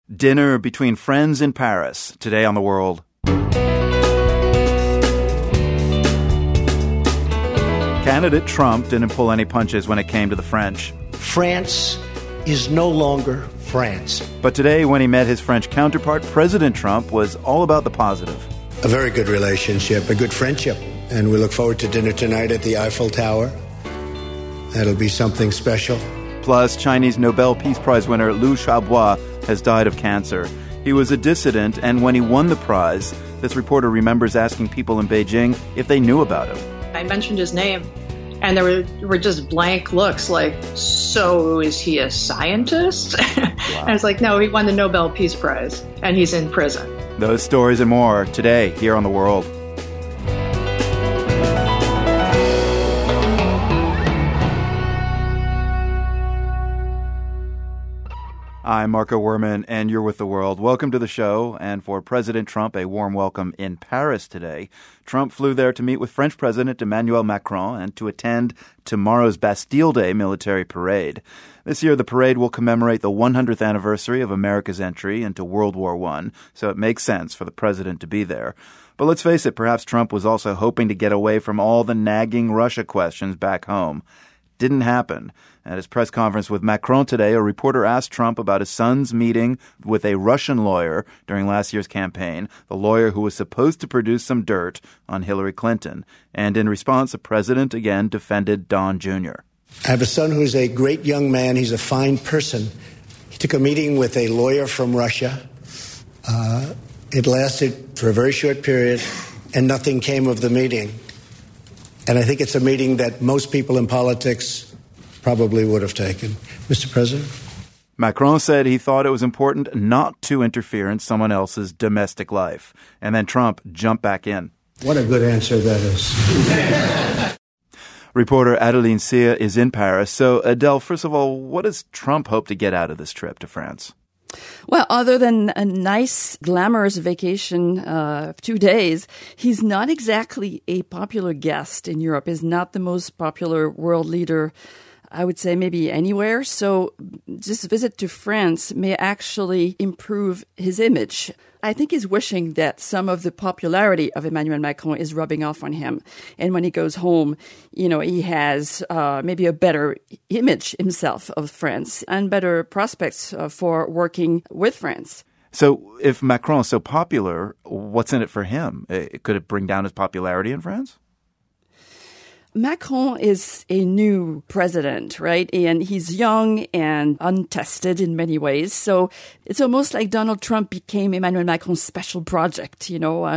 Dinner between friends in Paris, today on The World. Candidate Trump didn't pull any punches when it came to the French. France is no longer France. But today, when he met his French counterpart, President Trump was all about the positive. A very good relationship, a good friendship. And we look forward to dinner tonight at the Eiffel Tower. That'll be something special. Plus, Chinese Nobel Peace Prize winner Liu Xiaobo has died of cancer. He was a dissident, and when he won the prize, this reporter remembers asking people in Beijing if they knew about him. I mentioned his name, and there were just blank looks like, so is he a scientist? Wow. And it's like, no, he won the Nobel Peace Prize, and he's in prison. Those stories and more today here on The World. I'm Marco Werman, and you're with The World. Welcome to the show, and for President Trump, a warm welcome in Paris today. Trump flew there to meet with French President Emmanuel Macron and to attend tomorrow's Bastille Day military parade. This year, the parade will commemorate the 100th anniversary of America's entry into World War I, so it makes sense for the president to be there. But let's face it, perhaps Trump was also hoping to get away from all the nagging Russia questions back home. Didn't happen. At his press conference with Macron today, a reporter asked Trump about his son's meeting with a Russian lawyer during last year's campaign, the lawyer who was supposed to produce some dirt on Hillary Clinton. And in response, the president again defended Don Jr. I have a son who's a great young man. He's a fine person. He took a meeting with a lawyer from Russia. It lasted for a very short period, and nothing came of the meeting. And I think it's a meeting that most people in politics probably would have taken. Mr. President? Macron said he thought it was important not to interfere in someone else's domestic life. And then Trump jumped back in. What a good answer that is. Reporter Adeline Cyr is in Paris. So, Adele, first of all, what does Trump hope to get out of this trip to France? Well, other than a nice, glamorous vacation of 2 days, he's not exactly a popular guest in Europe. He's not the most popular world leader, I would say, maybe anywhere. So this visit to France may actually improve his image. I think he's wishing that some of the popularity of Emmanuel Macron is rubbing off on him. And when he goes home, he has maybe a better image himself of France and better prospects for working with France. So if Macron is so popular, what's in it for him? Could it bring down his popularity in France? Macron is a new president, right? And he's young and untested in many ways. So it's almost like Donald Trump became Emmanuel Macron's special project.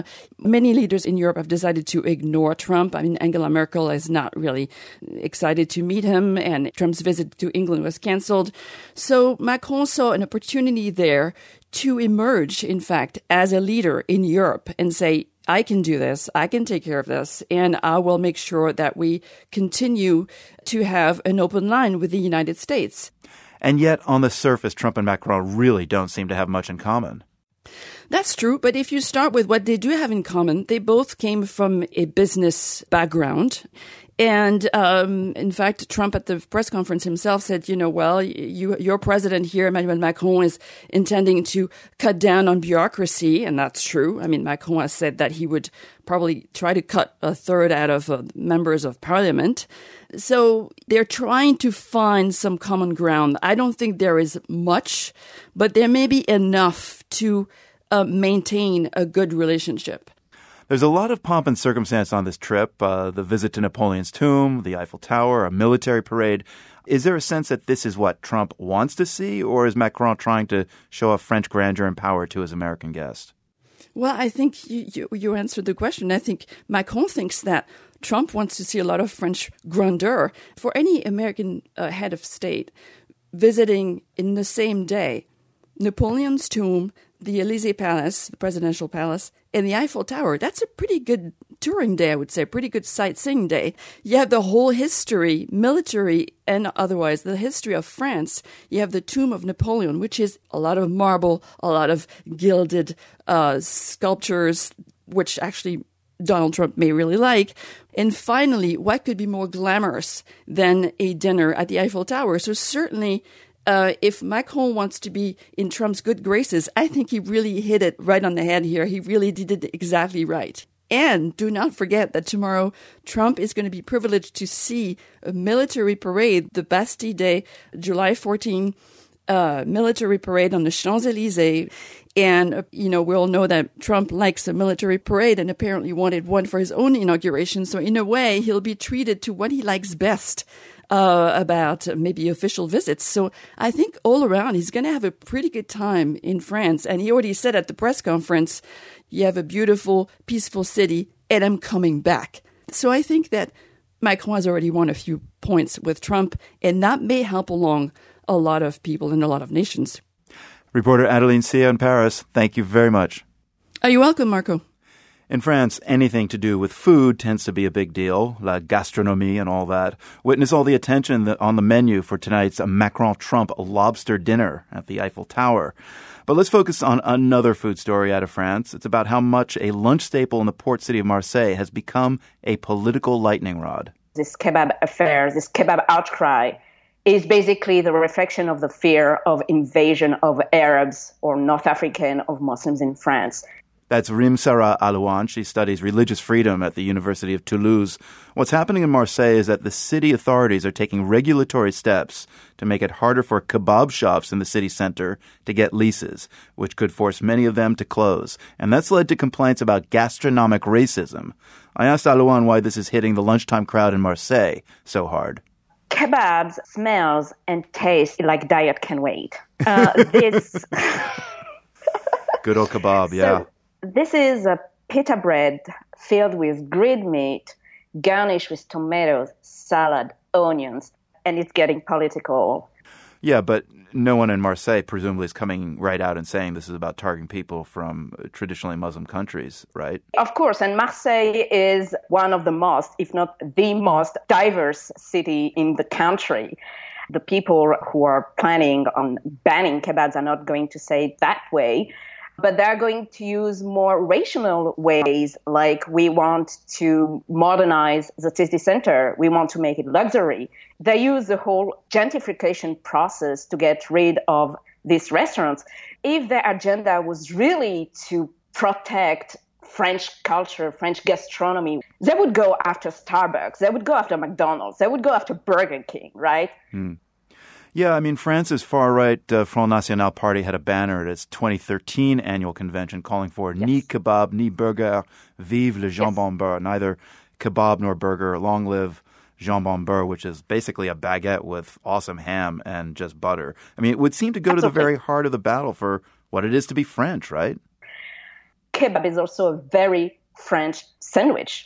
Many leaders in Europe have decided to ignore Trump. I mean, Angela Merkel is not really excited to meet him, and Trump's visit to England was canceled. So Macron saw an opportunity there to emerge, in fact, as a leader in Europe and say, I can do this, I can take care of this, and I will make sure that we continue to have an open line with the United States. And yet, on the surface, Trump and Macron really don't seem to have much in common. That's true, but if you start with what they do have in common, they both came from a business background. And in fact, Trump at the press conference himself said, your president here, Emmanuel Macron, is intending to cut down on bureaucracy. And that's true. I mean, Macron has said that he would probably try to cut a third out of members of parliament. So they're trying to find some common ground. I don't think there is much, but there may be enough to maintain a good relationship. There's a lot of pomp and circumstance on this trip, the visit to Napoleon's tomb, the Eiffel Tower, a military parade. Is there a sense that this is what Trump wants to see, or is Macron trying to show off French grandeur and power to his American guest? Well, I think you answered the question. I think Macron thinks that Trump wants to see a lot of French grandeur. For any American head of state visiting in the same day Napoleon's tomb, the Élysée Palace, the presidential palace, and the Eiffel Tower, that's a pretty good touring day, I would say, pretty good sightseeing day. You have the whole history, military and otherwise, the history of France. You have the tomb of Napoleon, which is a lot of marble, a lot of gilded sculptures, which actually Donald Trump may really like. And finally, what could be more glamorous than a dinner at the Eiffel Tower? So certainly if Macron wants to be in Trump's good graces, I think he really hit it right on the head here. He really did it exactly right. And do not forget that tomorrow Trump is going to be privileged to see a military parade, the Bastille Day, July 14 military parade on the Champs-Élysées. And, we all know that Trump likes a military parade and apparently wanted one for his own inauguration. So in a way, he'll be treated to what he likes best about maybe official visits. So I think all around, he's going to have a pretty good time in France. And he already said at the press conference, you have a beautiful, peaceful city, and I'm coming back. So I think that Macron has already won a few points with Trump, and that may help along a lot of people in a lot of nations. Reporter Adeline Sia in Paris, thank you very much. Are you welcome, Marco? In France, anything to do with food tends to be a big deal, la gastronomie and all that. Witness all the attention on the menu for tonight's Macron-Trump lobster dinner at the Eiffel Tower. But let's focus on another food story out of France. It's about how much a lunch staple in the port city of Marseille has become a political lightning rod. This kebab affair, this kebab outcry, is basically the reflection of the fear of invasion of Arabs or North African of Muslims in France. That's Rim Sarah Alouan. She studies religious freedom at the University of Toulouse. What's happening in Marseille is that the city authorities are taking regulatory steps to make it harder for kebab shops in the city center to get leases, which could force many of them to close. And that's led to complaints about gastronomic racism. I asked Alouan why this is hitting the lunchtime crowd in Marseille so hard. Kebabs smells and taste like diet can wait. Good old kebab, yeah. This is a pita bread filled with grilled meat, garnished with tomatoes, salad, onions, and it's getting political. Yeah, but no one in Marseille presumably is coming right out and saying this is about targeting people from traditionally Muslim countries, right? Of course, and Marseille is one of the most, if not the most diverse city in the country. The people who are planning on banning kebabs are not going to say it that way, but they're going to use more rational ways, like we want to modernize the city center. We want to make it luxury. They use the whole gentrification process to get rid of these restaurants. If their agenda was really to protect French culture, French gastronomy, they would go after Starbucks. They would go after McDonald's. They would go after Burger King, right? Yeah, I mean, France's far-right Front National party had a banner at its 2013 annual convention calling for ni kebab, ni burger, vive le jambon beurre. Neither kebab nor burger, long live jambon beurre, which is basically a baguette with awesome ham and just butter. I mean, it would seem to go to the very heart of the battle for what it is to be French, right? Kebab is also a very French sandwich.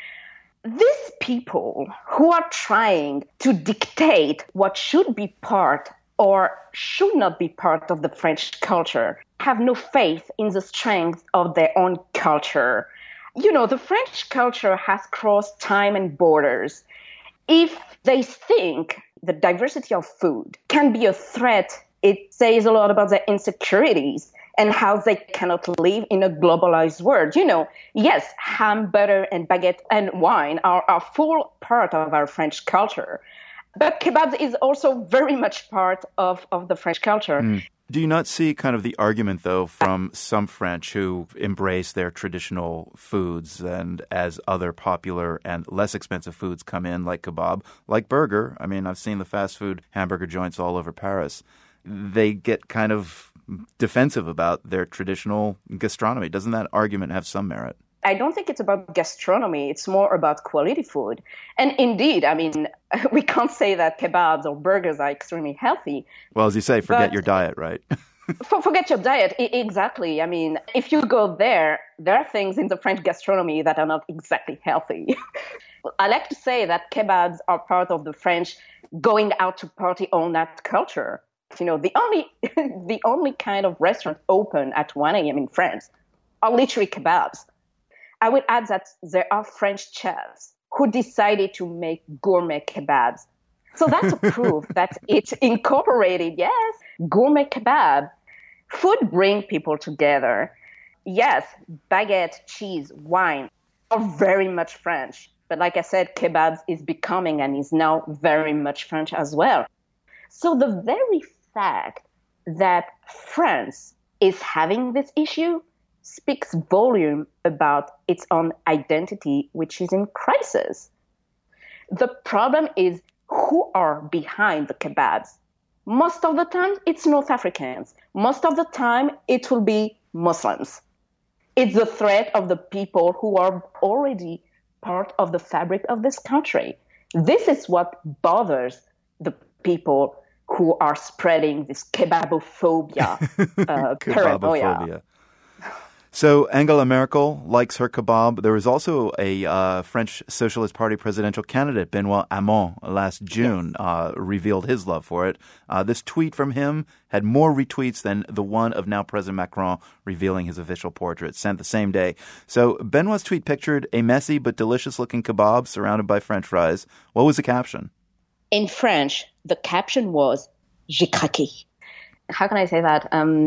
These people who are trying to dictate what should be part or should not be part of the French culture have no faith in the strength of their own culture. You know, the French culture has crossed time and borders. If they think the diversity of food can be a threat, it says a lot about their insecurities and how they cannot live in a globalized world. You know, yes, ham, butter, and baguette and wine are a full part of our French culture. But kebab is also very much part of the French culture. Do you not see kind of the argument, though, from some French who embrace their traditional foods and as other popular and less expensive foods come in, like kebab, like burger? I mean, I've seen the fast food hamburger joints all over Paris. They get kind of defensive about their traditional gastronomy. Doesn't that argument have some merit? I don't think it's about gastronomy. It's more about quality food. And indeed, I mean, we can't say that kebabs or burgers are extremely healthy. Well, as you say, forget your diet, right? Forget your diet. Exactly. I mean, if you go there are things in the French gastronomy that are not exactly healthy. I like to say that kebabs are part of the French going out to party all night culture. You know, the only kind of restaurant open at 1 a.m. in France are literally kebabs. I would add that there are French chefs who decided to make gourmet kebabs. So that's a proof that it's incorporated, yes, gourmet kebab. Food brings people together. Yes, baguette, cheese, wine are very much French. But like I said, kebabs is becoming and is now very much French as well. So the very fact that France is having this issue speaks volume about its own identity, which is in crisis. The problem is who are behind the kebabs. Most of the time, it's North Africans. Most of the time, it will be Muslims. It's the threat of the people who are already part of the fabric of this country. This is what bothers the people who are spreading this kebabophobia, paranoia. So Angela Merkel likes her kebab. There was also a French Socialist Party presidential candidate, Benoît Hamon, last June, revealed his love for it. This tweet from him had more retweets than the one of now President Macron revealing his official portrait, sent the same day. So Benoît's tweet pictured a messy but delicious-looking kebab surrounded by French fries. What was the caption? In French, the caption was, "J'ai craqué." How can I say that?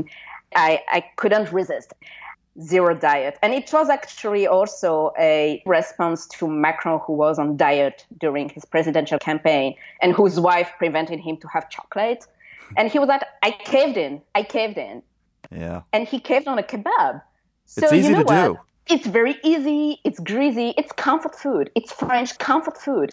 I couldn't resist. Zero diet. And it was actually also a response to Macron, who was on diet during his presidential campaign and whose wife prevented him to have chocolate. And he was like, I caved in. Yeah. And he caved on a kebab. So it's easy you know to what? do. It's very easy. It's greasy. It's comfort food. It's French comfort food.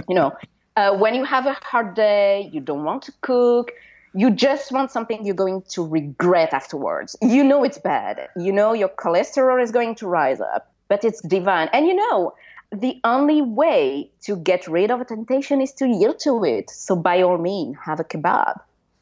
When you have a hard day, you don't want to cook. You just want something you're going to regret afterwards. You know it's bad. You know your cholesterol is going to rise up, but it's divine. And the only way to get rid of a temptation is to yield to it. So by all means, have a kebab.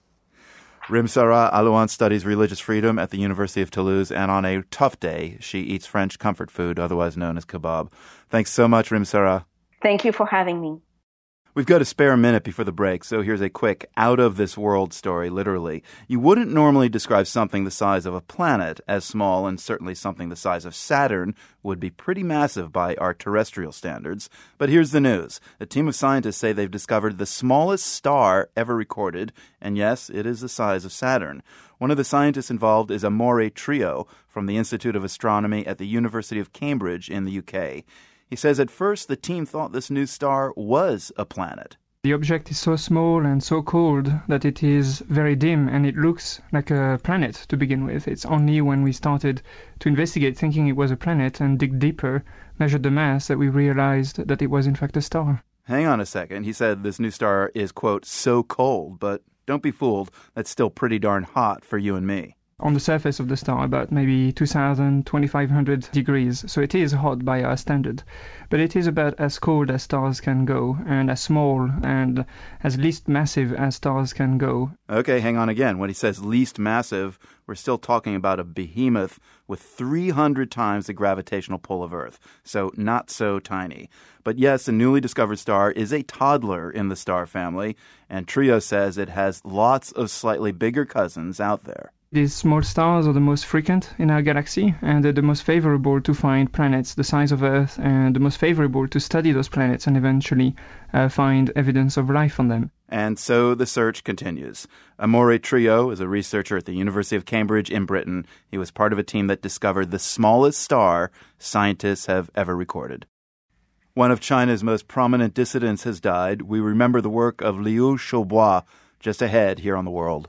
Rim-Sarah Alouan studies religious freedom at the University of Toulouse, and on a tough day, she eats French comfort food, otherwise known as kebab. Thanks so much, Rim-Sarah. Thank you for having me. We've got a spare minute before the break, so here's a quick out-of-this-world story, literally. You wouldn't normally describe something the size of a planet as small, and certainly something the size of Saturn would be pretty massive by our terrestrial standards. But here's the news. A team of scientists say they've discovered the smallest star ever recorded, and yes, it is the size of Saturn. One of the scientists involved is Amore Trio from the Institute of Astronomy at the University of Cambridge in the UK. He says at first the team thought this new star was a planet. The object is so small and so cold that it is very dim and it looks like a planet to begin with. It's only when we started to investigate thinking it was a planet and dig deeper, measured the mass, that we realized that it was in fact a star. Hang on a second. He said this new star is, quote, so cold, but don't be fooled. That's still pretty darn hot for you and me. On the surface of the star, about maybe 2,000, 2,500 degrees, so it is hot by our standard. But it is about as cold as stars can go, and as small and as least massive as stars can go. Okay, hang on again. When he says least massive, we're still talking about a behemoth with 300 times the gravitational pull of Earth, so not so tiny. But yes, a newly discovered star is a toddler in the star family, and Trio says it has lots of slightly bigger cousins out there. These small stars are the most frequent in our galaxy, and they're the most favorable to find planets the size of Earth, and the most favorable to study those planets and eventually find evidence of life on them. And so the search continues. Amore Trio is a researcher at the University of Cambridge in Britain. He was part of a team that discovered the smallest star scientists have ever recorded. One of China's most prominent dissidents has died. We remember the work of Liu Xiaobo just ahead here on The World.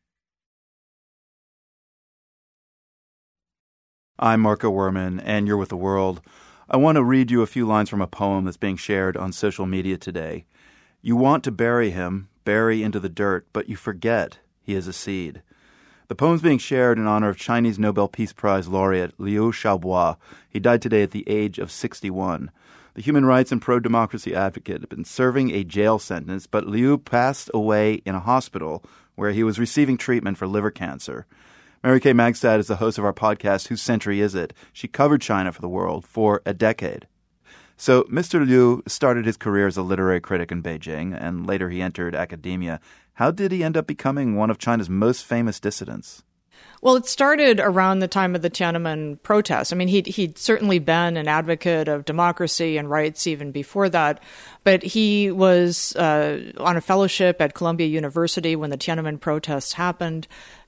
I'm Marco Werman, and you're with The World. I want to read you a few lines from a poem that's being shared on social media today. You want to bury him, bury into the dirt, but you forget he is a seed. The poem's being shared in honor of Chinese Nobel Peace Prize laureate Liu Xiaobo. He died today at the age of 61. The human rights and pro-democracy advocate had been serving a jail sentence, but Liu passed away in a hospital where he was receiving treatment for liver cancer. Mary Kay Magstad is the host of our podcast, Whose Century Is It? She covered China for The World for a decade. So Mr. Liu started his career as a literary critic in Beijing, and later he entered academia. How did he end up becoming one of China's most famous dissidents? Well, it started around the time of the Tiananmen protests. I mean, he'd certainly been an advocate of democracy and rights even before that, but he was on a fellowship at Columbia University when the Tiananmen protests happened.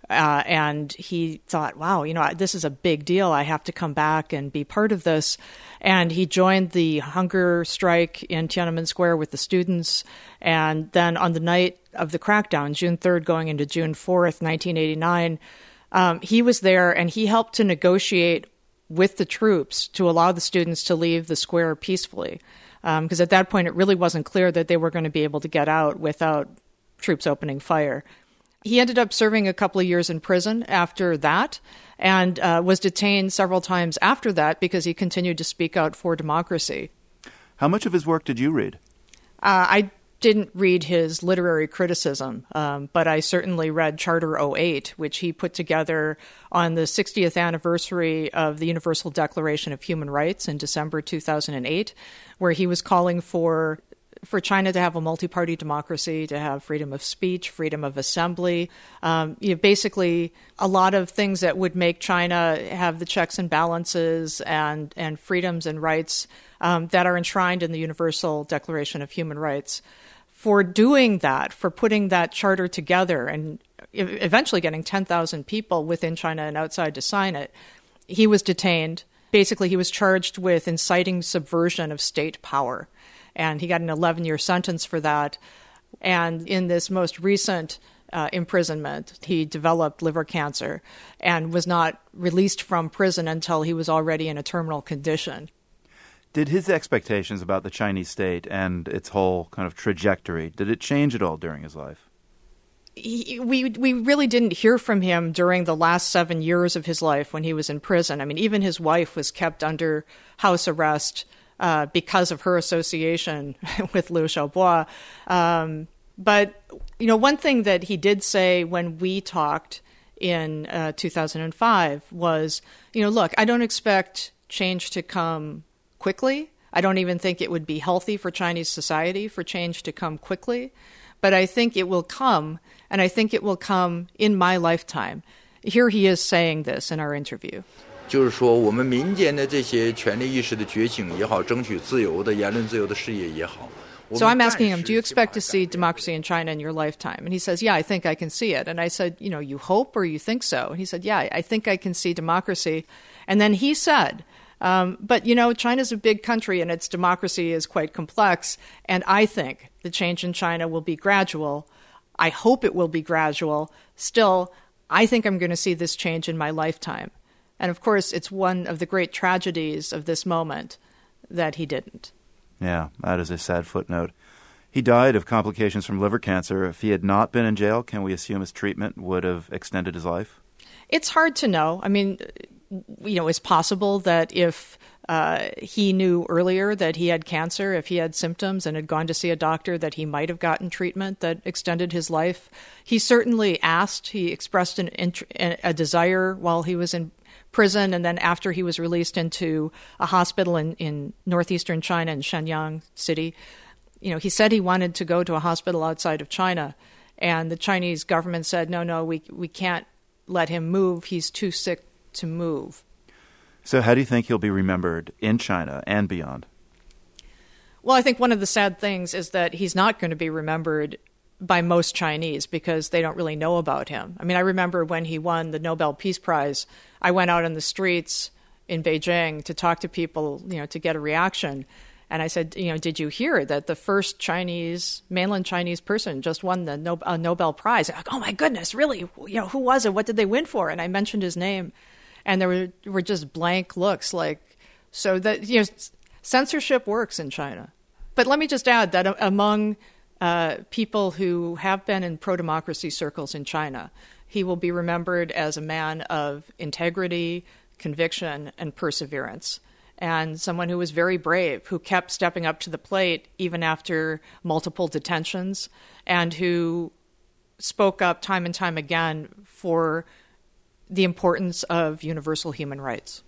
And he thought, wow, this is a big deal. I have to come back and be part of this. And he joined the hunger strike in Tiananmen Square with the students. And then on the night of the crackdown, June 3rd going into June 4th, 1989, he was there and he helped to negotiate with the troops to allow the students to leave the square peacefully. Because at that point, it really wasn't clear that they were going to be able to get out without troops opening fire. He ended up serving a couple of years in prison after that and was detained several times after that because he continued to speak out for democracy. How much of his work did you read? I didn't read his literary criticism, but I certainly read Charter 08, which he put together on the 60th anniversary of the Universal Declaration of Human Rights in December 2008, where he was calling for China to have a multi-party democracy, to have freedom of speech, freedom of assembly, basically a lot of things that would make China have the checks and balances and freedoms and rights that are enshrined in the Universal Declaration of Human Rights. For doing that, for putting that charter together and eventually getting 10,000 people within China and outside to sign it, he was detained. Basically, he was charged with inciting subversion of state power. And he got an 11-year sentence for that. And in this most recent imprisonment, he developed liver cancer and was not released from prison until he was already in a terminal condition. Did his expectations about the Chinese state and its whole kind of trajectory, did it change at all during his life? We really didn't hear from him during the last 7 years of his life when he was in prison. I mean, even his wife was kept under house arrest because of her association with Liu Xiaobo. But, one thing that he did say when we talked in 2005 was, look, I don't expect change to come quickly. I don't even think it would be healthy for Chinese society for change to come quickly. But I think it will come, and I think it will come in my lifetime. Here he is saying this in our interview. 就是说我们民间的这些权利意识的觉醒也好，争取自由的言论自由的事业也好。 So I'm asking him, do you expect to see democracy in China in your lifetime? And he says, yeah, I think I can see it. And I said, you hope or you think so? And he said, yeah, I think I can see democracy. And then he said, but, China's a big country and its democracy is quite complex. And I think the change in China will be gradual. I hope it will be gradual. Still, I think I'm going to see this change in my lifetime. And of course, it's one of the great tragedies of this moment that he didn't. Yeah, that is a sad footnote. He died of complications from liver cancer. If he had not been in jail, can we assume his treatment would have extended his life? It's hard to know. I mean, it's possible that if he knew earlier that he had cancer, if he had symptoms and had gone to see a doctor, that he might have gotten treatment that extended his life. He certainly asked, he expressed a desire while he was in prison, and then after he was released into a hospital in northeastern China in Shenyang City, he said he wanted to go to a hospital outside of China, and the Chinese government said, no, we can't let him move. He's too sick to move. So how do you think he'll be remembered in China and beyond? Well, I think one of the sad things is that he's not going to be remembered by most Chinese because they don't really know about him. I mean, I remember when he won the Nobel Peace Prize, I went out on the streets in Beijing to talk to people, to get a reaction. And I said, did you hear that the first mainland Chinese person just won the Nobel Prize? Like, oh my goodness, really? Who was it? What did they win for? And I mentioned his name. And there were just blank looks so that, censorship works in China. But let me just add that among people who have been in pro-democracy circles in China, he will be remembered as a man of integrity, conviction, and perseverance, and someone who was very brave, who kept stepping up to the plate even after multiple detentions, and who spoke up time and time again for the importance of universal human rights.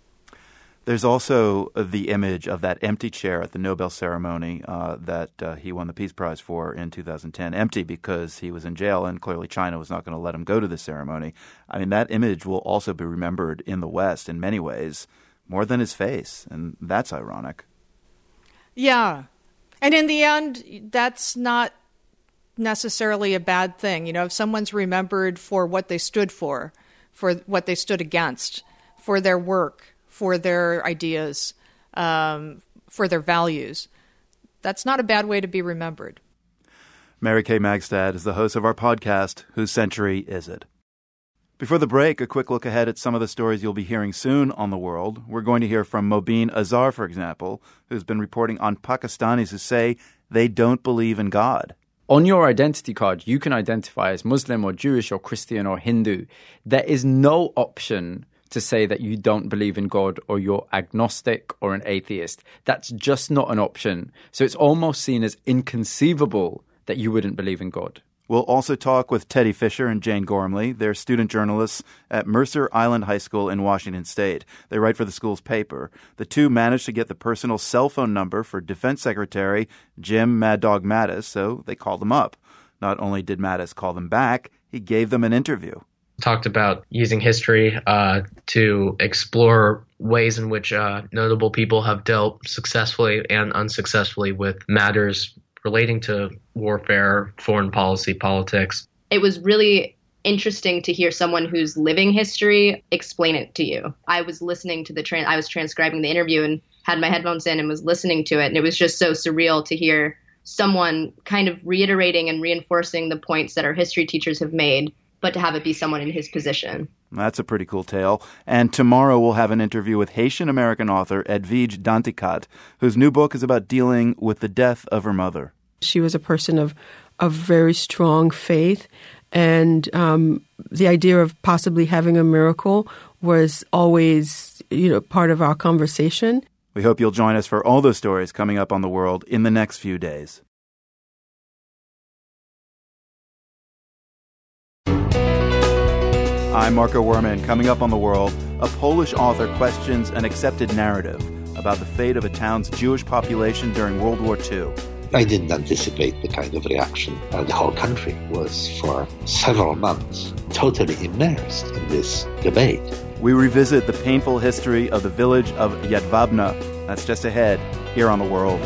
There's also the image of that empty chair at the Nobel ceremony that he won the Peace Prize for in 2010. Empty because he was in jail and clearly China was not going to let him go to the ceremony. I mean, that image will also be remembered in the West in many ways, more than his face, and that's ironic. Yeah. And in the end, that's not necessarily a bad thing. You know, if someone's remembered for what they stood for what they stood against, for their work, for their ideas, for their values, that's not a bad way to be remembered. Mary Kay Magstad is the host of our podcast, Whose Century Is It? Before the break, a quick look ahead at some of the stories you'll be hearing soon on The World. We're going to hear from Mobeen Azhar, for example, who's been reporting on Pakistanis who say they don't believe in God. On your identity card, you can identify as Muslim or Jewish or Christian or Hindu. There is no option to say that you don't believe in God or you're agnostic or an atheist. That's just not an option. So it's almost seen as inconceivable that you wouldn't believe in God. We'll also talk with Teddy Fisher and Jane Gormley. They're student journalists at Mercer Island High School in Washington State. They write for the school's paper. The two managed to get the personal cell phone number for Defense Secretary Jim Mad Dog Mattis, so they called him up. Not only did Mattis call them back, he gave them an interview. Talked about using history to explore ways in which notable people have dealt successfully and unsuccessfully with matters relating to warfare, foreign policy, politics. It was really interesting to hear someone who's living history explain it to you. I was listening to I was transcribing the interview and had my headphones in and was listening to it. And it was just so surreal to hear someone kind of reiterating and reinforcing the points that our history teachers have made, but to have it be someone in his position. That's a pretty cool tale. And tomorrow we'll have an interview with Haitian-American author Edwige Danticat, whose new book is about dealing with the death of her mother. She was a person of very strong faith, and the idea of possibly having a miracle was always, part of our conversation. We hope you'll join us for all those stories coming up on The World in the next few days. I'm Marco Werman. Coming up on The World, a Polish author questions an accepted narrative about the fate of a town's Jewish population during World War II. I didn't anticipate the kind of reaction. The whole country was, for several months, totally immersed in this debate. We revisit the painful history of the village of Jedwabne. That's just ahead, here on The World.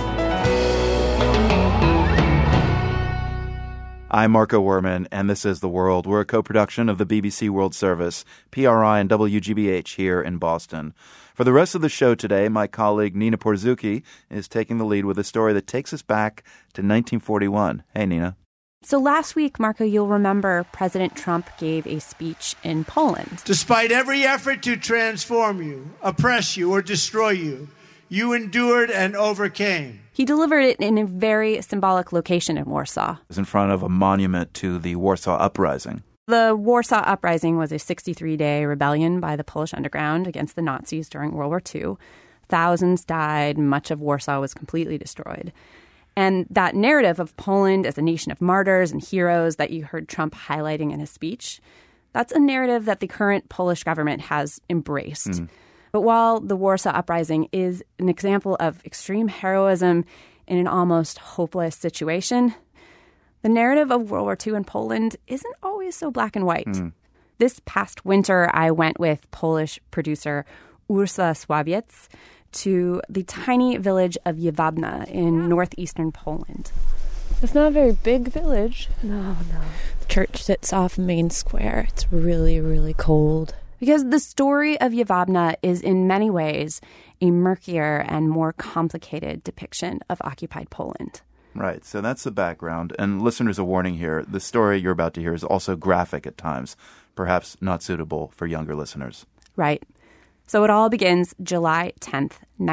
I'm Marco Werman, and this is The World. We're a co-production of the BBC World Service, PRI, and WGBH here in Boston. For the rest of the show today, my colleague Nina Porzucki is taking the lead with a story that takes us back to 1941. Hey, Nina. So last week, Marco, you'll remember President Trump gave a speech in Poland. Despite every effort to transform you, oppress you, or destroy you, you endured and overcame. He delivered it in a very symbolic location in Warsaw. It was in front of a monument to the Warsaw Uprising. The Warsaw Uprising was a 63-day rebellion by the Polish underground against the Nazis during World War II. Thousands died. Much of Warsaw was completely destroyed. And that narrative of Poland as a nation of martyrs and heroes that you heard Trump highlighting in his speech, that's a narrative that the current Polish government has embraced. But while the Warsaw Uprising is an example of extreme heroism in an almost hopeless situation, the narrative of World War II in Poland isn't always so black and white. This past winter, I went with Polish producer Ursula Sławiec to the tiny village of Jedwabne in northeastern Poland. It's not a very big village. No. The church sits off Main Square. It's really, really cold. Because the story of Jedwabne is in many ways a murkier and more complicated depiction of occupied Poland. Right, so that's the background. And listeners, a warning here, the story you're about to hear is also graphic at times, perhaps not suitable for younger listeners. Right. So it all begins July 10th,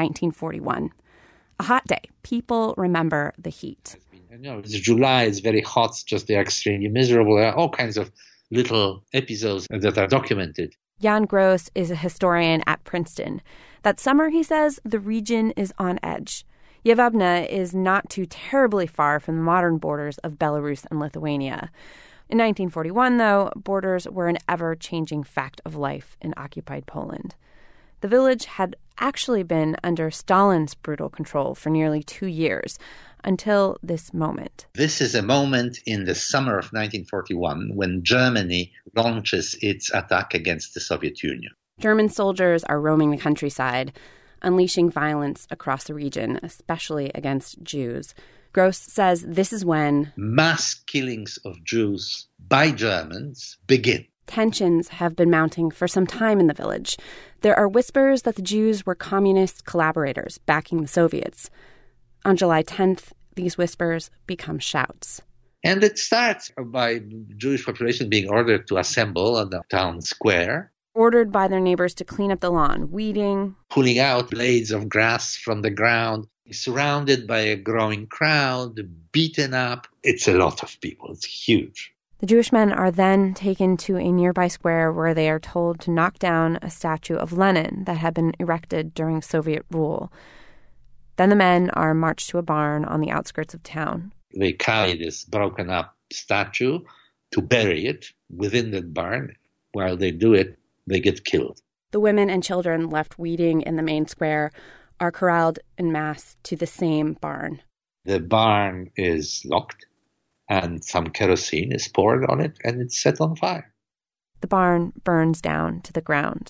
1941. A hot day. People remember the heat. It's July, it's very hot, it's just extremely miserable. There are all kinds of little episodes that are documented. Jan Gross is a historian at Princeton. That summer, he says, the region is on edge. Jedwabne is not too terribly far from the modern borders of Belarus and Lithuania. In 1941, though, borders were an ever-changing fact of life in occupied Poland. The village had actually been under Stalin's brutal control for nearly 2 years, until this moment. This is a moment in the summer of 1941 when Germany launches its attack against the Soviet Union. German soldiers are roaming the countryside, unleashing violence across the region, especially against Jews. Gross says this is when mass killings of Jews by Germans begin. Tensions have been mounting for some time in the village. There are whispers that the Jews were communist collaborators backing the Soviets. On July 10th, these whispers become shouts. And it starts by the Jewish population being ordered to assemble on the town square. Ordered by their neighbors to clean up the lawn, weeding, pulling out blades of grass from the ground, surrounded by a growing crowd, beaten up. It's a lot of people. It's huge. The Jewish men are then taken to a nearby square where they are told to knock down a statue of Lenin that had been erected during Soviet rule. Then the men are marched to a barn on the outskirts of town. They carry this broken up statue to bury it within that barn. While they do it, they get killed. The women and children left weeding in the main square are corralled en masse to the same barn. The barn is locked, and some kerosene is poured on it, and it's set on fire. The barn burns down to the ground.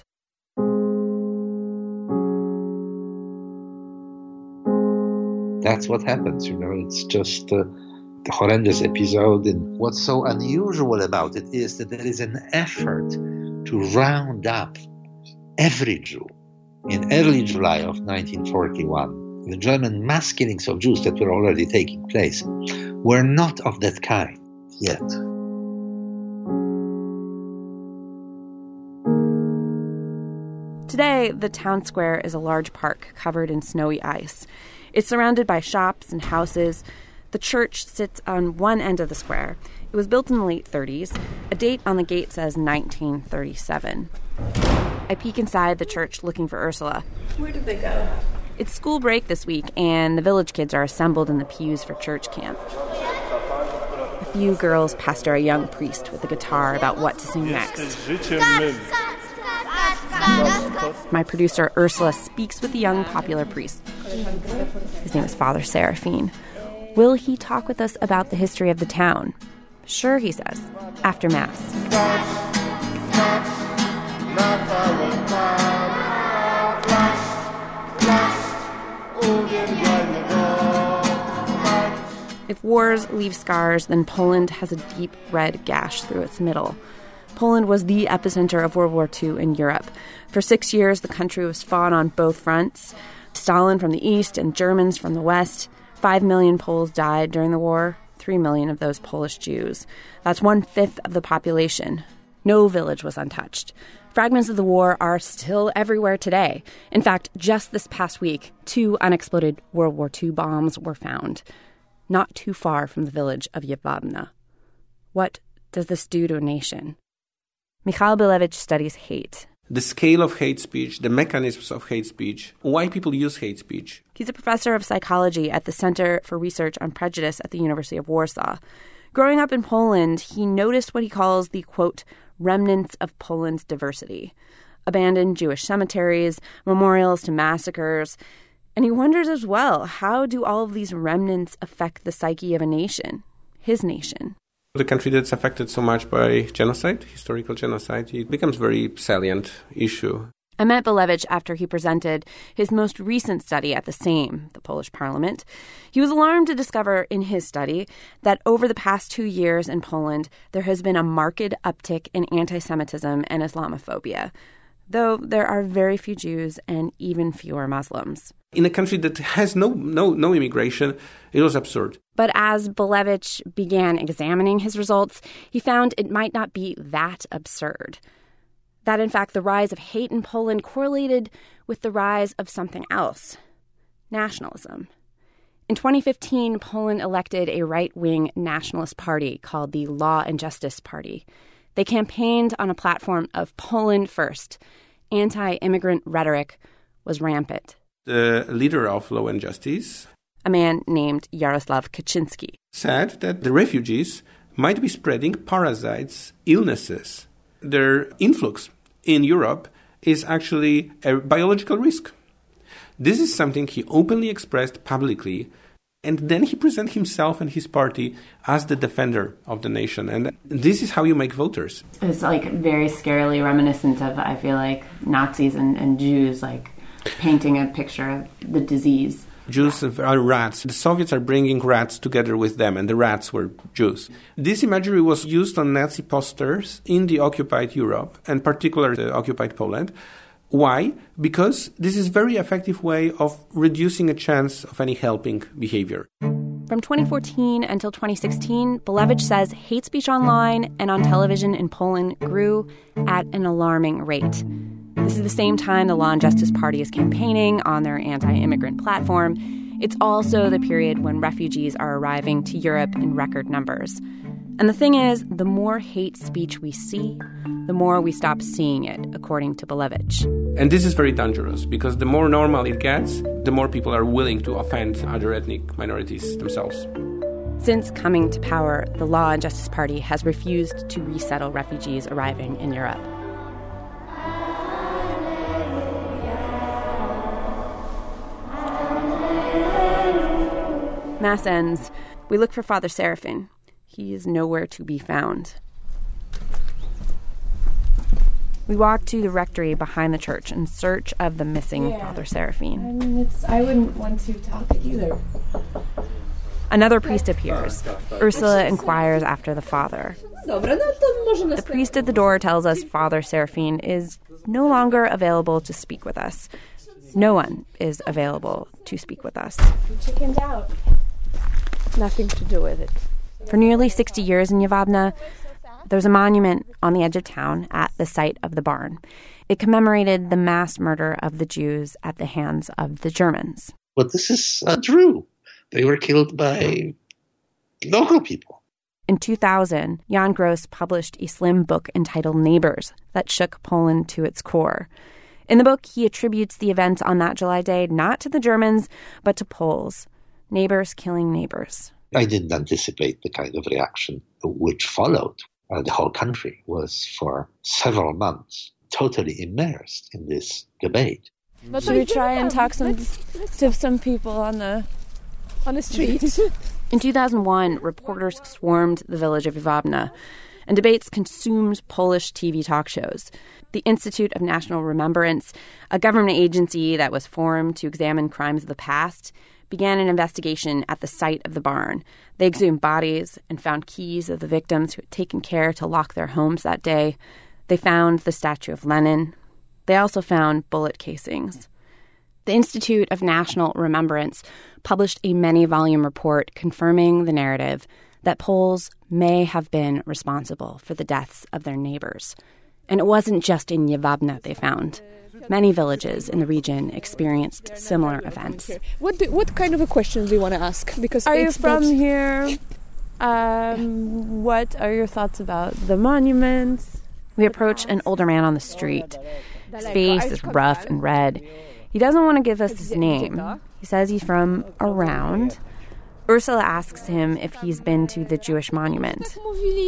That's what happens, It's just a horrendous episode. And what's so unusual about it is that there is an effort to round up every Jew. In early July of 1941, the German mass killings of Jews that were already taking place were not of that kind yet. Today, the town square is a large park covered in snowy ice. It's surrounded by shops and houses. The church sits on one end of the square. It was built in the late 30s. A date on the gate says 1937. I peek inside the church looking for Ursula. Where did they go? It's school break this week, and the village kids are assembled in the pews for church camp. A few girls pastor a young priest with a guitar about what to sing next. My producer, Ursula, speaks with the young popular priest. His name is Father Seraphine. Will he talk with us about the history of the town? Sure, he says, after Mass. If wars leave scars, then Poland has a deep red gash through its middle. Poland was the epicenter of World War II in Europe. For 6 years, the country was fought on both fronts. Stalin from the east and Germans from the west. 5 million Poles died during the war, 3 million of those Polish Jews. That's 1/5 of the population. No village was untouched. Fragments of the war are still everywhere today. In fact, just this past week, 2 unexploded World War II bombs were found, not too far from the village of Jedwabne. What does this do to a nation? Michal Bilevich studies hate. The scale of hate speech, the mechanisms of hate speech, why people use hate speech. He's a professor of psychology at the Center for Research on Prejudice at the University of Warsaw. Growing up in Poland, he noticed what he calls the, quote, remnants of Poland's diversity. Abandoned Jewish cemeteries, memorials to massacres. And he wonders as well, how do all of these remnants affect the psyche of a nation, his nation? The country that's affected so much by genocide, historical genocide, it becomes a very salient issue. I met Bilevich after he presented his most recent study at the Sejm, the Polish parliament. He was alarmed to discover in his study that over the past 2 years in Poland, there has been a marked uptick in anti-Semitism and Islamophobia, though there are very few Jews and even fewer Muslims. In a country that has no immigration, it was absurd. But as Bilevich began examining his results, he found it might not be that absurd. That, in fact, the rise of hate in Poland correlated with the rise of something else, nationalism. In 2015, Poland elected a right-wing nationalist party called the Law and Justice Party. They campaigned on a platform of Poland first. Anti-immigrant rhetoric was rampant. The leader of Law and Justice, a man named Jarosław Kaczynski, said that the refugees might be spreading parasites, illnesses. Their influx in Europe is actually a biological risk. This is something he openly expressed publicly, and then he presented himself and his party as the defender of the nation. And this is how you make voters. It's very scarily reminiscent of, I feel like, Nazis and Jews, painting a picture of the disease. Jews are rats. The Soviets are bringing rats together with them, and the rats were Jews. This imagery was used on Nazi posters in the occupied Europe, and particularly the occupied Poland. Why? Because this is a very effective way of reducing a chance of any helping behavior. From 2014 until 2016, Bilewicz says hate speech online and on television in Poland grew at an alarming rate. This is the same time the Law and Justice Party is campaigning on their anti-immigrant platform. It's also the period when refugees are arriving to Europe in record numbers. And the thing is, the more hate speech we see, the more we stop seeing it, according to Bilewicz. And this is very dangerous, because the more normal it gets, the more people are willing to offend other ethnic minorities themselves. Since coming to power, the Law and Justice Party has refused to resettle refugees arriving in Europe. Mass ends. We look for Father Serafin. He is nowhere to be found. We walk to the rectory behind the church in search of the missing Father Serafin. I wouldn't want to talk either. Another priest appears. Ursula inquires after the father. The priest at the door tells us Father Serafin is no longer available to speak with us. No one is available to speak with us. He chickened out. Nothing to do with it. For nearly 60 years in Yavabna, there's a monument on the edge of town at the site of the barn. It commemorated the mass murder of the Jews at the hands of the Germans. But this is untrue. They were killed by local people. In 2000, Jan Gross published a slim book entitled Neighbors that shook Poland to its core. In the book, he attributes the events on that July day not to the Germans, but to Poles. Neighbors killing neighbors. I didn't anticipate the kind of reaction which followed. The whole country was, for several months, totally immersed in this debate. Should we try and talk to some people on the street? In 2001, reporters swarmed the village of Yavabna, and debates consumed Polish TV talk shows. The Institute of National Remembrance, a government agency that was formed to examine crimes of the past, began an investigation at the site of the barn. They exhumed bodies and found keys of the victims who had taken care to lock their homes that day. They found the statue of Lenin. They also found bullet casings. The Institute of National Remembrance published a many-volume report confirming the narrative that Poles may have been responsible for the deaths of their neighbors. And it wasn't just in Yavabna they found. Many villages in the region experienced similar events. What kind of a question do you want to ask? Because are you from here? What are your thoughts about the monuments? We approach an older man on the street. His face is rough and red. He doesn't want to give us his name. He says he's from around. Ursula asks him if he's been to the Jewish monument.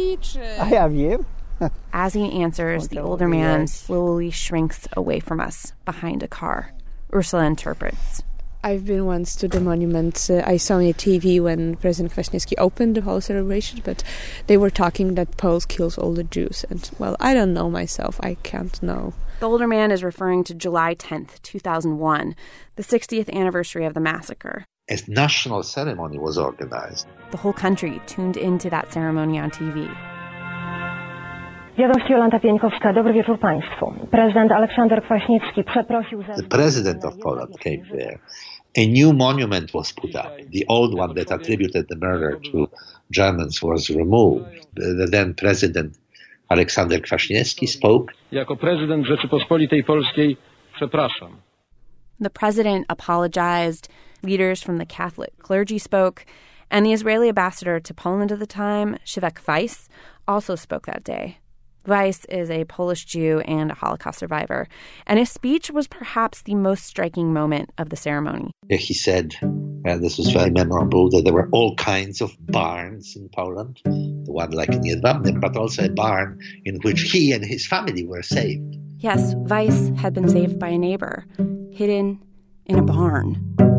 As he answers, the older man slowly shrinks away from us behind a car. Ursula interprets. I've been once to the monument. I saw on TV when President Kwaśniewski opened the whole celebration, but they were talking that Poles kills all the Jews. And, well, I don't know myself. I can't know. The older man is referring to July 10th, 2001, the 60th anniversary of the massacre. A national ceremony was organized. The whole country tuned into that ceremony on TV. Wiadomość Jolanta Pieńkowska. Dobry wieczór Państwu. Prezydent Aleksander Kwaśniewski przeprosił za... The president of Poland came there. A new monument was put up. The old one that attributed the murder to Germans was removed. The then president Aleksander Kwaśniewski spoke. Jako prezydent Rzeczypospolitej Polskiej przepraszam. The president apologized. Leaders from the Catholic clergy spoke. And the Israeli ambassador to Poland at the time, Shevek Weiss, also spoke that day. Weiss is a Polish Jew and a Holocaust survivor, and his speech was perhaps the most striking moment of the ceremony. He said, and this was very memorable, that there were all kinds of barns in Poland, the one like in Yavabna, but also a barn in which he and his family were saved. Yes, Weiss had been saved by a neighbor, hidden in a barn.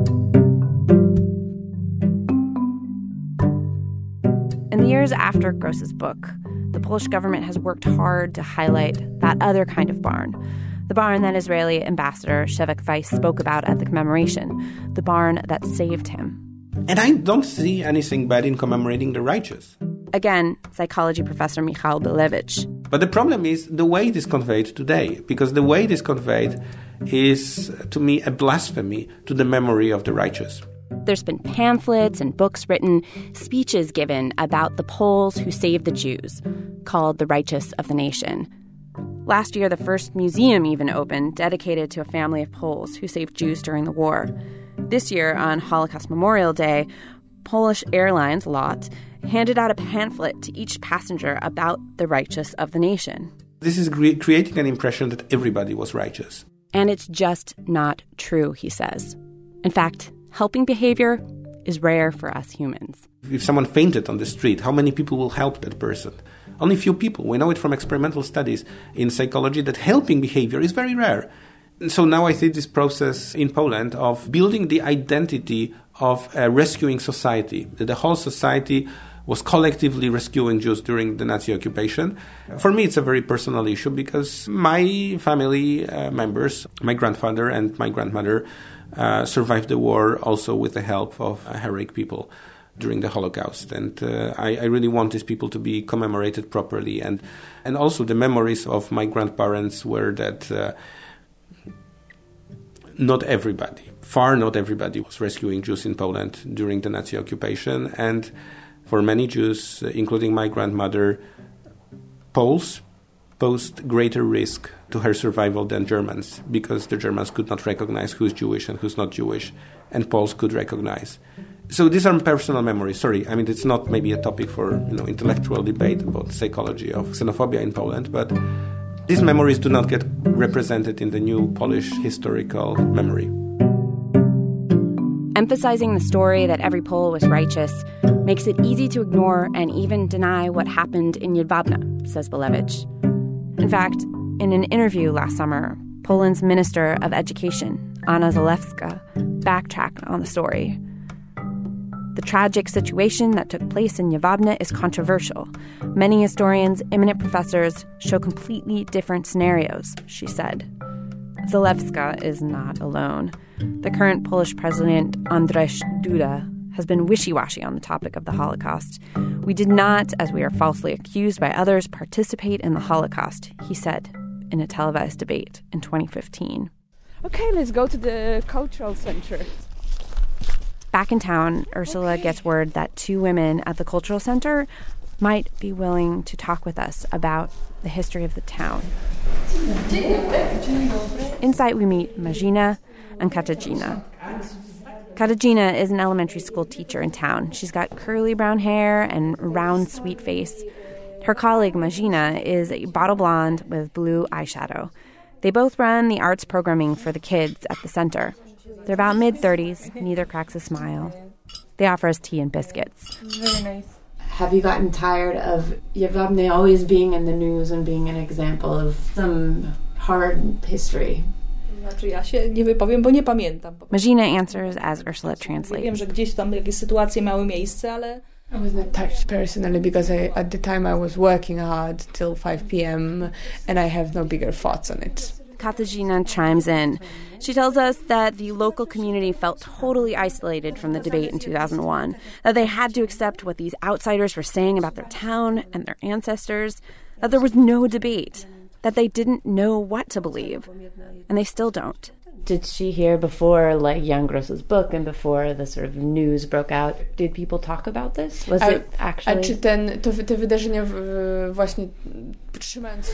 In the years after Gross's book, the Polish government has worked hard to highlight that other kind of barn, the barn that Israeli ambassador Shevek Weiss spoke about at the commemoration, the barn that saved him. And I don't see anything bad in commemorating the righteous. Again, psychology professor Michal Belevich. But the problem is the way it is conveyed today, because the way it is conveyed is, to me, a blasphemy to the memory of the righteous. There's been pamphlets and books written, speeches given about the Poles who saved the Jews, called the Righteous of the Nation. Last year, the first museum even opened, dedicated to a family of Poles who saved Jews during the war. This year, on Holocaust Memorial Day, Polish Airlines, LOT, handed out a pamphlet to each passenger about the righteous of the nation. This is creating an impression that everybody was righteous. And it's just not true, he says. In fact, helping behavior is rare for us humans. If someone fainted on the street, how many people will help that person? Only few people. We know it from experimental studies in psychology that helping behavior is very rare. So now I see this process in Poland of building the identity of a rescuing society. The whole society was collectively rescuing Jews during the Nazi occupation. For me, it's a very personal issue because my family members, my grandfather and my grandmother, survived the war also with the help of heroic people during the Holocaust. And I really want these people to be commemorated properly. And also the memories of my grandparents were that not everybody was rescuing Jews in Poland during the Nazi occupation. And for many Jews, including my grandmother, Poles posed greater risk to her survival than Germans, because the Germans could not recognize who's Jewish and who's not Jewish, and Poles could recognize. So these are personal memories. Sorry, I mean, it's not maybe a topic for intellectual debate about psychology of xenophobia in Poland, but these memories do not get represented in the new Polish historical memory. Emphasizing the story that every Pole was righteous makes it easy to ignore and even deny what happened in Jedwabne, says Belevich. In fact, in an interview last summer, Poland's Minister of Education, Anna Zalewska, backtracked on the story. The tragic situation that took place in Jedwabne is controversial. Many historians, eminent professors, show completely different scenarios, she said. Zalewska is not alone. The current Polish president, Andrzej Duda, has been wishy-washy on the topic of the Holocaust. We did not, as we are falsely accused by others, participate in the Holocaust, he said in a televised debate in 2015. Okay, let's go to the cultural center. Back in town, Ursula gets word that two women at the cultural center might be willing to talk with us about the history of the town. Inside, we meet Marzina and Katarzyna. Katarzyna is an elementary school teacher in town. She's got curly brown hair and round, sweet face. Her colleague, Marzina, is a bottle blonde with blue eyeshadow. They both run the arts programming for the kids at the center. They're about mid-30s. Neither cracks a smile. They offer us tea and biscuits. Very nice. Have you gotten tired of Jedwabne always being in the news and being an example of some hard history? Marzina answers as Ursula translates. I was not touched personally because at the time I was working hard till 5 p.m. and I have no bigger thoughts on it. Katarzyna chimes in. She tells us that the local community felt totally isolated from the debate in 2001, that they had to accept what these outsiders were saying about their town and their ancestors, that there was no debate, that they didn't know what to believe, and they still don't. Did she hear before, like, Jan Gross's book and before the sort of news broke out, did people talk about this? Was it actually... czy te wydarzenia właśnie trzymając...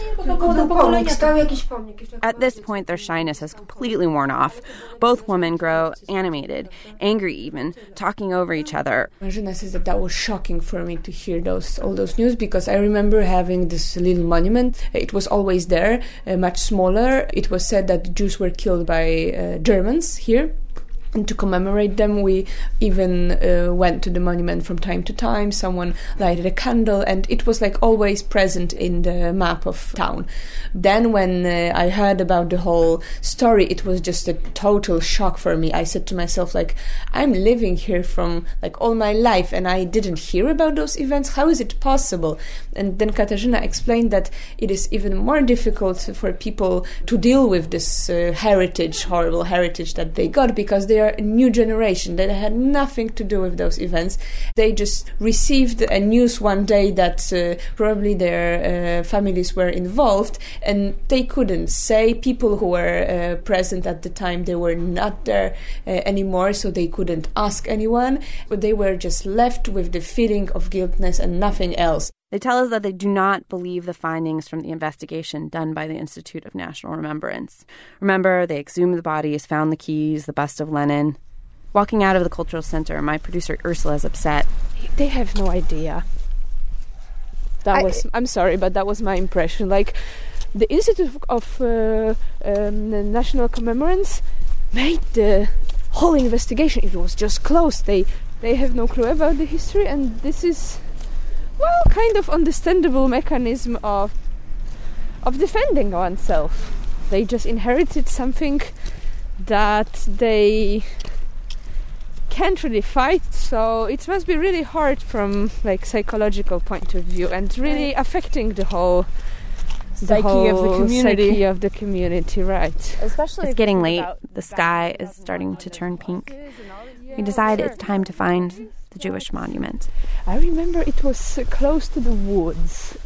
At this point, their shyness has completely worn off. Both women grow animated, angry even, talking over each other. Marzina says that was shocking for me to hear all those news, because I remember having this little monument. It was always there, much smaller. It was said that Jews were killed by Germans here. And to commemorate them, we even went to the monument from time to time. Someone lighted a candle, and it was like always present in the map of town. Then when I heard about the whole story, it was just a total shock for me. I said to myself, like, I'm living here from like all my life, and I didn't hear about those events. How is it possible? And then Katarzyna explained that it is even more difficult for people to deal with this horrible heritage that they got, because they are a new generation that had nothing to do with those events. They just received a news one day that probably their families were involved, and they couldn't say. People who were present at the time, they were not there anymore, so they couldn't ask anyone. But they were just left with the feeling of guiltness and nothing else. They tell us that they do not believe the findings from the investigation done by the Institute of National Remembrance. Remember, they exhumed the bodies, found the keys, the bust of Lenin. Walking out of the cultural center, my producer Ursula is upset. They have no idea. I'm sorry, but that was my impression. Like, the Institute of National Commemorance made the whole investigation. It was just closed. They have no clue about the history, and this is, well, kind of understandable mechanism of defending oneself. They just inherited something that they can't really fight, so it must be really hard from like psychological point of view, and really affecting the whole psyche of the community, right? Especially it's getting late. The sky is starting to turn pink. We decide it's time to find the Jewish monument. I remember it was close to the woods.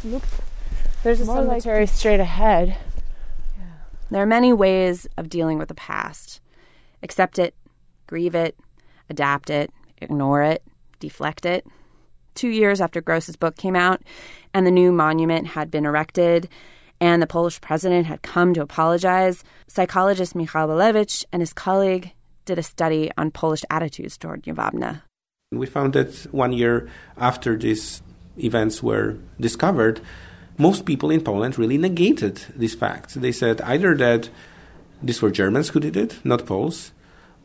There's a cemetery straight ahead. Yeah. There are many ways of dealing with the past. Accept it, grieve it, adapt it, ignore it, deflect it. 2 years after Gross's book came out and the new monument had been erected and the Polish president had come to apologize, psychologist Michał Balewicz and his colleague did a study on Polish attitudes toward Jedwabne. We found that 1 year after these events were discovered, most people in Poland really negated these facts. They said either that these were Germans who did it, not Poles,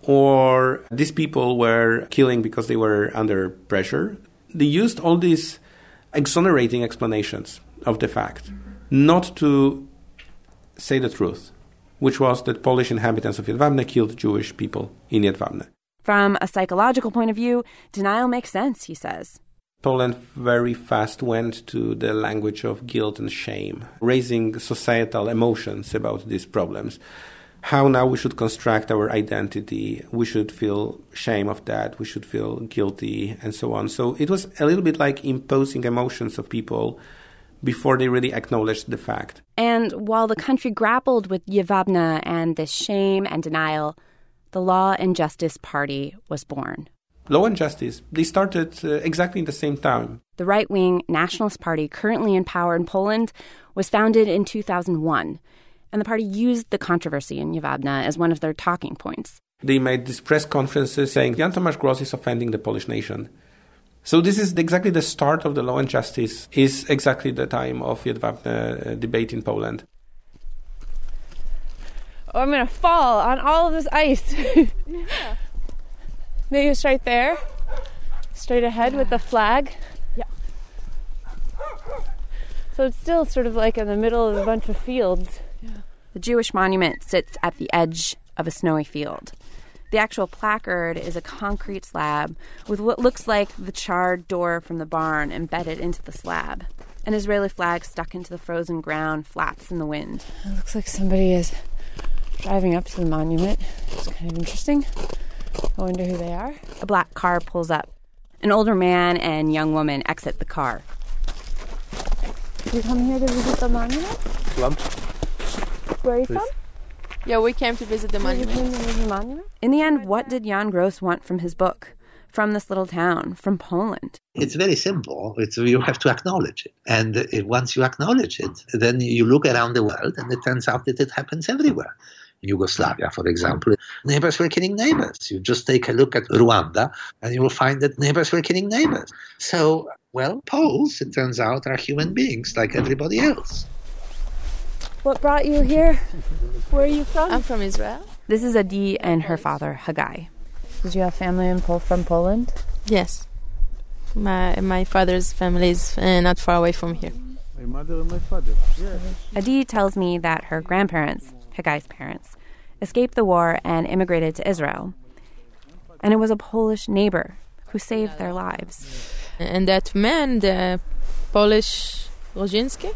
or these people were killing because they were under pressure. They used all these exonerating explanations of the fact, not to say the truth, which was that Polish inhabitants of Jedwabne killed Jewish people in Jedwabne. From a psychological point of view, denial makes sense, he says. Poland very fast went to the language of guilt and shame, raising societal emotions about these problems. How now we should construct our identity, we should feel shame of that, we should feel guilty, and so on. So it was a little bit like imposing emotions of people before they really acknowledged the fact. And while the country grappled with Jedwabne and this shame and denial, the Law and Justice Party was born. Law and Justice, they started exactly in the same time. The right-wing Nationalist Party currently in power in Poland was founded in 2001. And the party used the controversy in Jedwabne as one of their talking points. They made these press conferences saying Jan Tomasz Gross is offending the Polish nation. So this is exactly the start of the Law and Justice, is exactly the time of Jedwabne debate in Poland. Oh, I'm going to fall on all of this ice. Yeah. Maybe it's right there, straight ahead with the flag. Yeah. So it's still sort of like in the middle of a bunch of fields. The Jewish monument sits at the edge of a snowy field. The actual placard is a concrete slab with what looks like the charred door from the barn embedded into the slab. An Israeli flag stuck into the frozen ground flaps in the wind. It looks like somebody is driving up to the monument. It's kind of interesting. I wonder who they are. A black car pulls up. An older man and young woman exit the car. Did you come here to visit the monument? Where are you from? Yeah, we came to visit the monument. In the end, what did Jan Gross want from his book? From this little town, from Poland? It's very simple. You have to acknowledge it. And once you acknowledge it, then you look around the world and it turns out that it happens everywhere. In Yugoslavia, for example, neighbors were killing neighbors. You just take a look at Rwanda and you will find that neighbors were killing neighbors. So, well, Poles, it turns out, are human beings like everybody else. What brought you here? Where are you from? I'm from Israel. This is Adi and her father, Hagai. Did you have family from Poland? Yes. My father's family is not far away from here. My mother and my father. Yeah. Adi tells me that her grandparents, Hagai's parents, escaped the war and immigrated to Israel. And it was a Polish neighbor who saved their lives. And that man, the Polish Rozinski?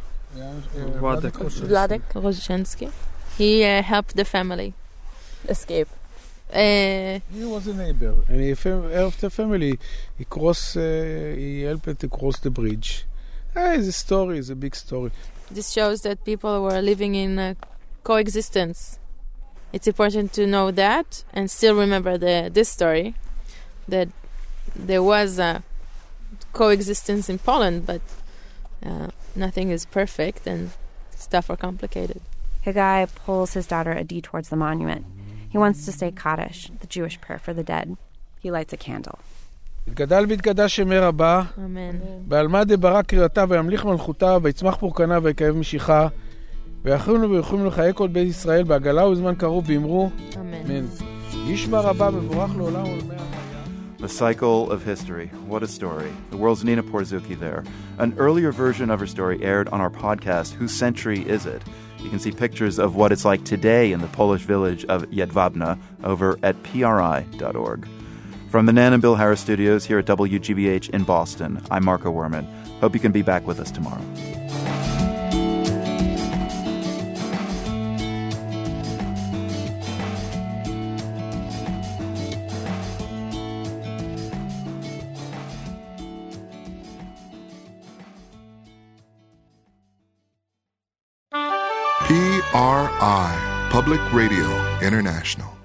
Władek Rozinski. He helped the family escape. He was a neighbor, and he helped the family. He helped to cross the bridge. It's a story, it's a big story. This shows that people were living in coexistence. It's important to know that and still remember this story, that there was a coexistence in Poland, but nothing is perfect and stuff are complicated. Hagai pulls his daughter Adi towards the monument. He wants to say Kaddish, the Jewish prayer for the dead. He lights a candle. יתגדל ויתקדש שמי רבה, בעלמא דברא קריאתה וימליך מלכותה, ויצמח פורקנה ויקרב משיחה, ויחרינו ויוכלו לחיי כל בית ישראל בעגלה ובזמן קרוב ואמרו, אמן. ישמע רבה מבורך לעולם ולמי החיה. The Cycle of History. What a story. The world's Nina Porzuki there. An earlier version of her story aired on our podcast, Whose Century Is It? You can see pictures of what it's like today in the Polish village of Jedwabne over at PRI.org. From the Nan and Bill Harris studios here at WGBH in Boston, I'm Marco Werman. Hope you can be back with us tomorrow. PRI, Public Radio International.